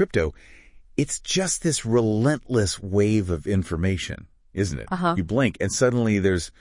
crypto, it's just this relentless wave of information, isn't it? You blink and suddenly there's,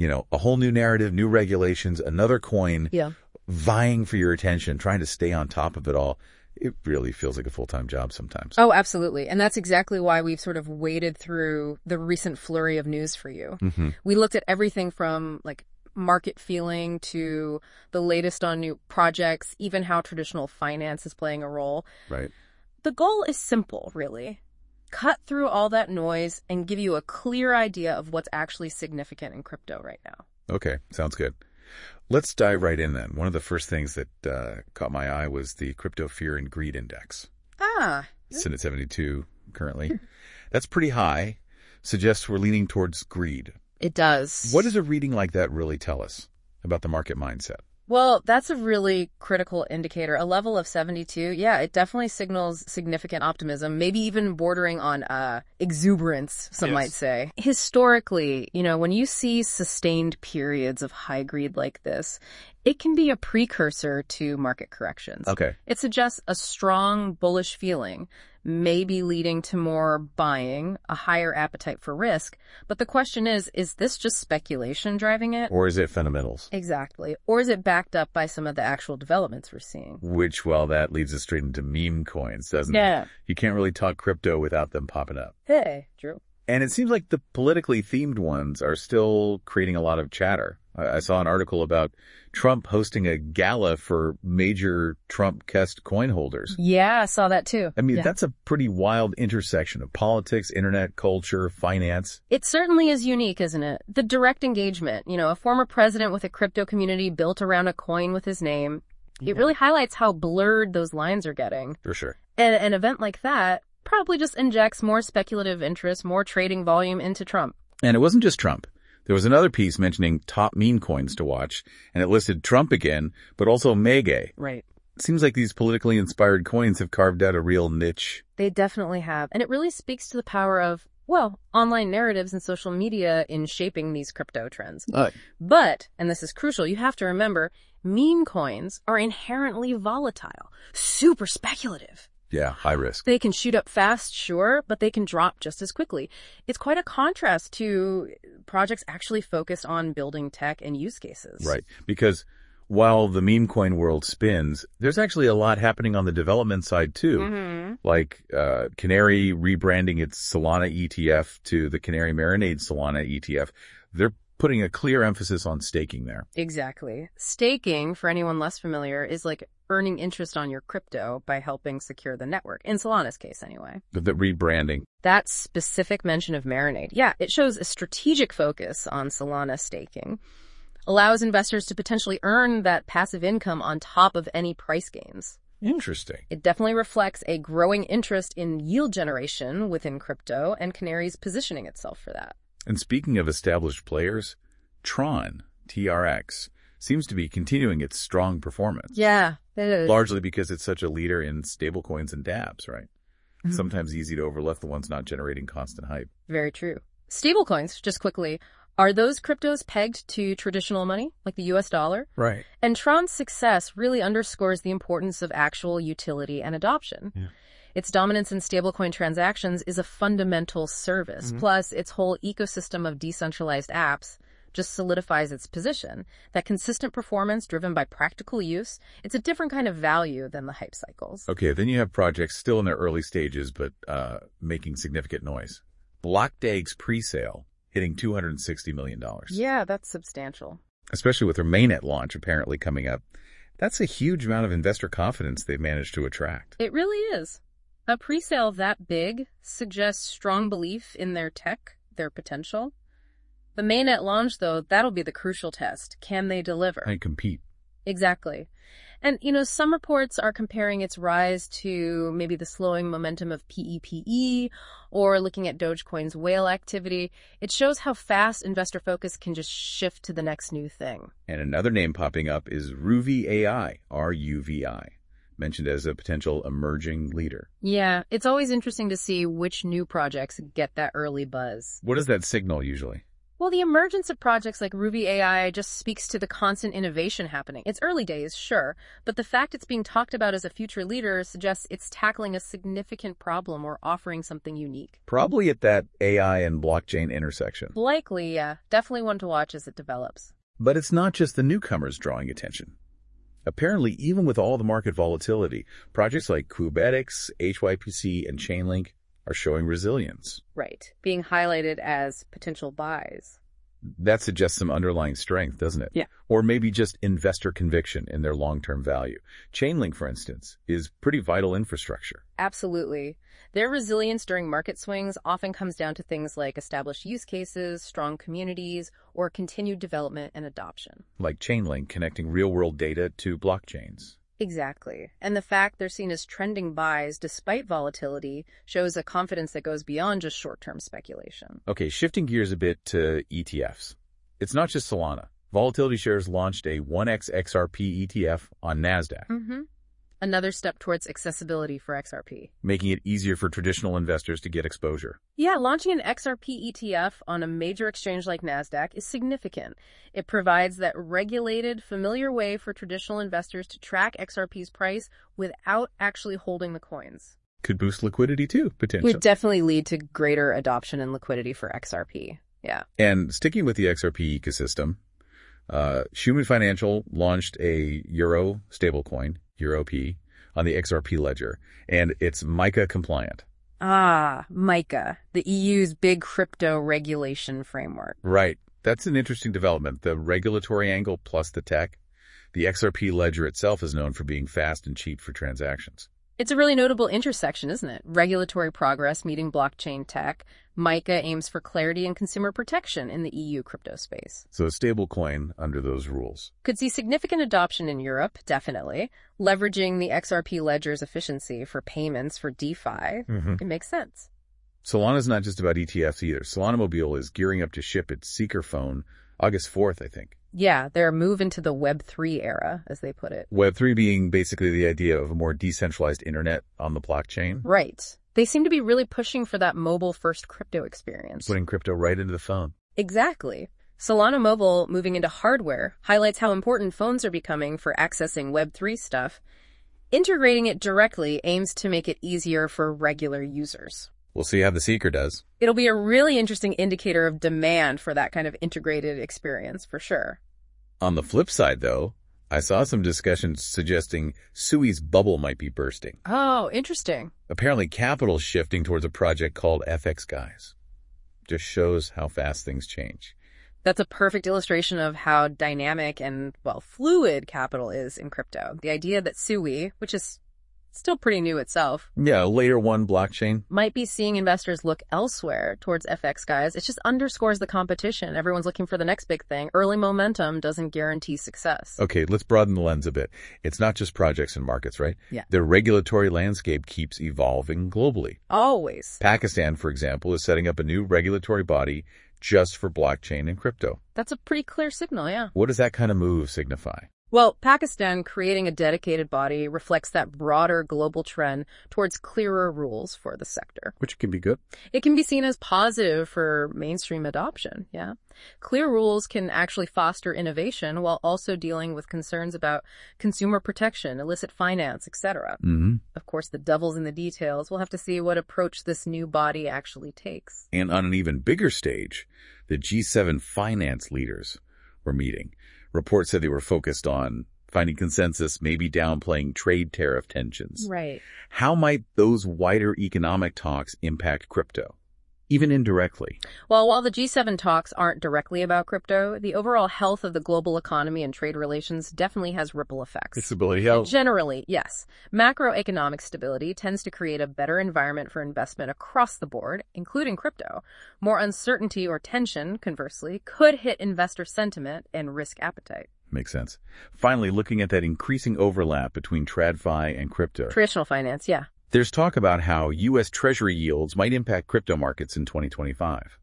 a whole new narrative, new regulations, another coin vying for your attention, trying to stay on top of it all. It really feels like a full-time job sometimes. Oh, absolutely. And that's exactly why we've sort of waded through the recent flurry of news for you. We looked at everything from market feeling to the latest on new projects, even how traditional finance is playing a role. Right. The goal is simple, really. Cut through all that noise and give you a clear idea of what's actually significant in crypto right now. Okay, sounds good. Let's dive right in then. One of the first things that caught my eye was the Crypto Fear and Greed Index. It's in at 72 currently. That's pretty high. Suggests we're leaning towards greed. It does. What does a reading like that really tell us about the market mindset? Well, that's a really critical indicator. A level of 72, it definitely signals significant optimism, maybe even bordering on exuberance, some might say. Historically, when you see sustained periods of high greed like this, it can be a precursor to market corrections. Okay. It suggests a strong bullish feeling, maybe leading to more buying, a higher appetite for risk. But the question is this just speculation driving it? Or is it fundamentals? Exactly. Or is it backed up by some of the actual developments we're seeing? Which, that leads us straight into meme coins, doesn't it? Yeah. You can't really talk crypto without them popping up. Hey, true. And it seems like the politically themed ones are still creating a lot of chatter. I saw an article about Trump hosting a gala for major Trump-esque coin holders. Yeah, I saw that too. I mean, that's a pretty wild intersection of politics, internet, culture, finance. It certainly is unique, isn't it? The direct engagement, a former president with a crypto community built around a coin with his name. It really highlights how blurred those lines are getting. For sure. And an event like that probably just injects more speculative interest, more trading volume into Trump. And it wasn't just Trump. There was another piece mentioning top meme coins to watch, and it listed Trump again, but also Mege. Right. It seems like these politically inspired coins have carved out a real niche. They definitely have. And it really speaks to the power of, online narratives and social media in shaping these crypto trends. But, and this is crucial, you have to remember, meme coins are inherently volatile, super speculative. Yeah, high risk. They can shoot up fast, sure, but they can drop just as quickly. It's quite a contrast to projects actually focused on building tech and use cases. Right, because while the meme coin world spins, there's actually a lot happening on the development side too. Like Canary rebranding its Solana ETF to the Canary Marinade Solana ETF. They're putting a clear emphasis on staking there. Exactly. Staking, for anyone less familiar, is like earning interest on your crypto by helping secure the network, in Solana's case anyway. The rebranding. That specific mention of Marinade, it shows a strategic focus on Solana staking, allows investors to potentially earn that passive income on top of any price gains. Interesting. It definitely reflects a growing interest in yield generation within crypto, and Canary's positioning itself for that. And speaking of established players, Tron, TRX, seems to be continuing its strong performance. Yeah, it is. Largely because it's such a leader in stablecoins and dApps, right? Sometimes easy to overlook the ones not generating constant hype. Very true. Stablecoins, just quickly, are those cryptos pegged to traditional money, like the US dollar? Right. And Tron's success really underscores the importance of actual utility and adoption. Yeah. Its dominance in stablecoin transactions is a fundamental service. Plus, its whole ecosystem of decentralized apps just solidifies its position. That consistent performance driven by practical use, it's a different kind of value than the hype cycles. Okay, then you have projects still in their early stages, but making significant noise. Blockdag's pre-sale hitting $260 million. Yeah, that's substantial. Especially with their mainnet launch apparently coming up. That's a huge amount of investor confidence they've managed to attract. It really is. A pre-sale that big suggests strong belief in their tech, their potential. The mainnet launch, though, that'll be the crucial test. Can they deliver? And compete. Exactly. And, some reports are comparing its rise to maybe the slowing momentum of PEPE or looking at Dogecoin's whale activity. It shows how fast investor focus can just shift to the next new thing. And another name popping up is Ruvi AI, RUVI, mentioned as a potential emerging leader. Yeah, it's always interesting to see which new projects get that early buzz. What does that signal usually? Well, the emergence of projects like Ruby AI just speaks to the constant innovation happening. It's early days, sure, but the fact it's being talked about as a future leader suggests it's tackling a significant problem or offering something unique. Probably at that AI and blockchain intersection. Likely, yeah. Definitely one to watch as it develops. But it's not just the newcomers drawing attention. Apparently, even with all the market volatility, projects like Kubetics, HYPC, and Chainlink are showing resilience. Right. Being highlighted as potential buys. That suggests some underlying strength, doesn't it? Yeah. Or maybe just investor conviction in their long-term value. Chainlink, for instance, is pretty vital infrastructure. Absolutely. Their resilience during market swings often comes down to things like established use cases, strong communities, or continued development and adoption. Like Chainlink connecting real-world data to blockchains. Exactly. And the fact they're seen as trending buys despite volatility shows a confidence that goes beyond just short-term speculation. Okay, shifting gears a bit to ETFs. It's not just Solana. Volatility Shares launched a 1x XRP ETF on NASDAQ. Another step towards accessibility for XRP. Making it easier for traditional investors to get exposure. Yeah, launching an XRP ETF on a major exchange like NASDAQ is significant. It provides that regulated, familiar way for traditional investors to track XRP's price without actually holding the coins. Could boost liquidity too, potentially. It would definitely lead to greater adoption and liquidity for XRP. Yeah. And sticking with the XRP ecosystem, Schumann Financial launched a Euro stablecoin, EuroP, on the XRP ledger, and it's MiCA compliant. Ah, MiCA, the EU's big crypto regulation framework. Right. That's an interesting development, the regulatory angle plus the tech. The XRP ledger itself is known for being fast and cheap for transactions. It's a really notable intersection, isn't it? Regulatory progress meeting blockchain tech. MiCA aims for clarity and consumer protection in the EU crypto space. So a stablecoin under those rules. Could see significant adoption in Europe, definitely. Leveraging the XRP ledger's efficiency for payments for DeFi. It makes sense. Solana's not just about ETFs either. Solana Mobile is gearing up to ship its Seeker phone August 4th, I think. Yeah, their move into the Web3 era, as they put it. Web3 being basically the idea of a more decentralized internet on the blockchain. Right. They seem to be really pushing for that mobile-first crypto experience. Putting crypto right into the phone. Exactly. Solana Mobile moving into hardware highlights how important phones are becoming for accessing Web3 stuff. Integrating it directly aims to make it easier for regular users. We'll see how the Seeker does. It'll be a really interesting indicator of demand for that kind of integrated experience, for sure. On the flip side, though, I saw some discussions suggesting Sui's bubble might be bursting. Oh, interesting. Apparently, capital's shifting towards a project called FX Guys. Just shows how fast things change. That's a perfect illustration of how dynamic and, well, fluid capital is in crypto. The idea that Sui, which is still pretty new itself. Yeah, layer one blockchain. Might be seeing investors look elsewhere towards FX Guys. It just underscores the competition. Everyone's looking for the next big thing. Early momentum doesn't guarantee success. Okay, let's broaden the lens a bit. It's not just projects and markets, right? Yeah. The regulatory landscape keeps evolving globally. Always. Pakistan, for example, is setting up a new regulatory body just for blockchain and crypto. That's a pretty clear signal, yeah. What does that kind of move signify? Well, Pakistan creating a dedicated body reflects that broader global trend towards clearer rules for the sector. Which can be good. It can be seen as positive for mainstream adoption, yeah. Clear rules can actually foster innovation while also dealing with concerns about consumer protection, illicit finance, etc. Of course, the devil's in the details. We'll have to see what approach this new body actually takes. And on an even bigger stage, the G7 finance leaders were meeting. Reports said they were focused on finding consensus, maybe downplaying trade tariff tensions. Right. How might those wider economic talks impact crypto, even indirectly? Well, while the G7 talks aren't directly about crypto, the overall health of the global economy and trade relations definitely has ripple effects. Stability helps. Generally, yes. Macroeconomic stability tends to create a better environment for investment across the board, including crypto. More uncertainty or tension, conversely, could hit investor sentiment and risk appetite. Makes sense. Finally, looking at that increasing overlap between TradFi and crypto. Traditional finance, yeah. There's talk about how U.S. Treasury yields might impact crypto markets in 2025.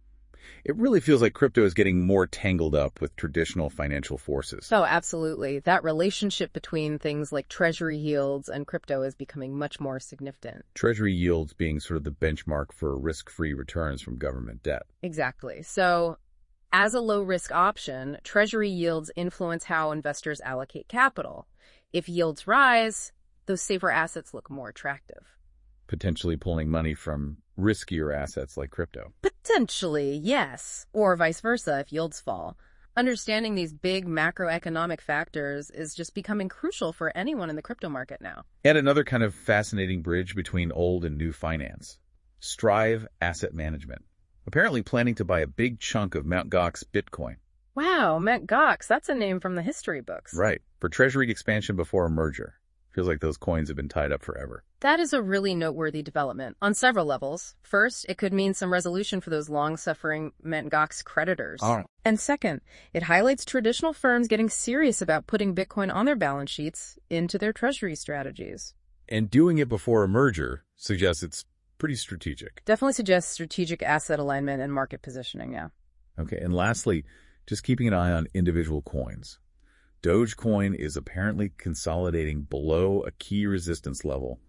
It really feels like crypto is getting more tangled up with traditional financial forces. Oh, absolutely. That relationship between things like Treasury yields and crypto is becoming much more significant. Treasury yields being sort of the benchmark for risk-free returns from government debt. Exactly. So As a low-risk option, Treasury yields influence how investors allocate capital. If yields rise, those safer assets look more attractive. Potentially pulling money from riskier assets like crypto. Potentially, yes. Or vice versa if yields fall. Understanding these big macroeconomic factors is just becoming crucial for anyone in the crypto market now. And another kind of fascinating bridge between old and new finance. Strive Asset Management. Apparently planning to buy a big chunk of Mt. Gox Bitcoin. Wow, Mt. Gox, that's a name from the history books. Right, for treasury expansion before a merger. Feels like those coins have been tied up forever. That is a really noteworthy development on several levels. First, it could mean some resolution for those long-suffering Mt. Gox creditors. All right. And second, it highlights traditional firms getting serious about putting Bitcoin on their balance sheets into their treasury strategies. And doing it before a merger suggests it's pretty strategic. Definitely suggests strategic asset alignment and market positioning, yeah. Okay, and lastly, just keeping an eye on individual coins. Dogecoin is apparently consolidating below a key resistance level,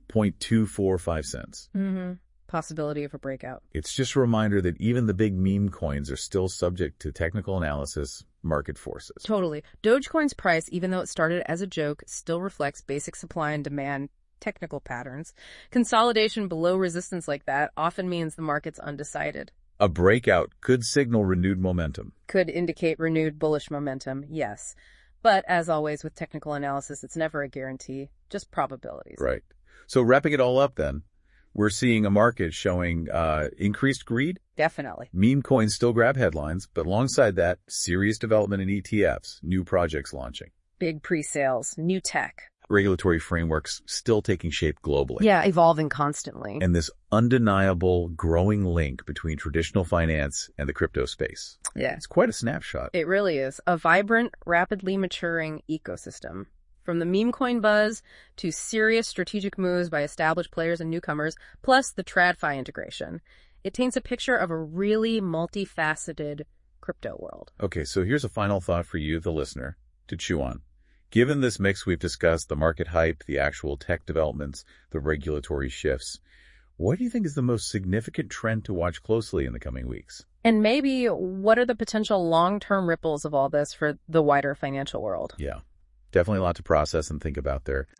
0.245 cents. Possibility of a breakout. It's just a reminder that even the big meme coins are still subject to technical analysis, market forces. Totally. Dogecoin's price, even though it started as a joke, still reflects basic supply and demand technical patterns. Consolidation below resistance like that often means the market's undecided. A breakout could signal renewed momentum. Could indicate renewed bullish momentum, yes. But as always with technical analysis, it's never a guarantee, just probabilities. Right. So wrapping it all up then, we're seeing a market showing increased greed. Definitely. Meme coins still grab headlines, but alongside that, serious development in ETFs, new projects launching. Big pre-sales, new tech. Regulatory frameworks still taking shape globally. Yeah, evolving constantly. And this undeniable growing link between traditional finance and the crypto space. Yeah. It's quite a snapshot. It really is. A vibrant, rapidly maturing ecosystem. From the meme coin buzz to serious strategic moves by established players and newcomers, plus the TradFi integration. It paints a picture of a really multifaceted crypto world. Okay, so here's a final thought for you, the listener, to chew on. Given this mix we've discussed, the market hype, the actual tech developments, the regulatory shifts, what do you think is the most significant trend to watch closely in the coming weeks? And maybe what are the potential long-term ripples of all this for the wider financial world? Yeah, definitely a lot to process and think about there.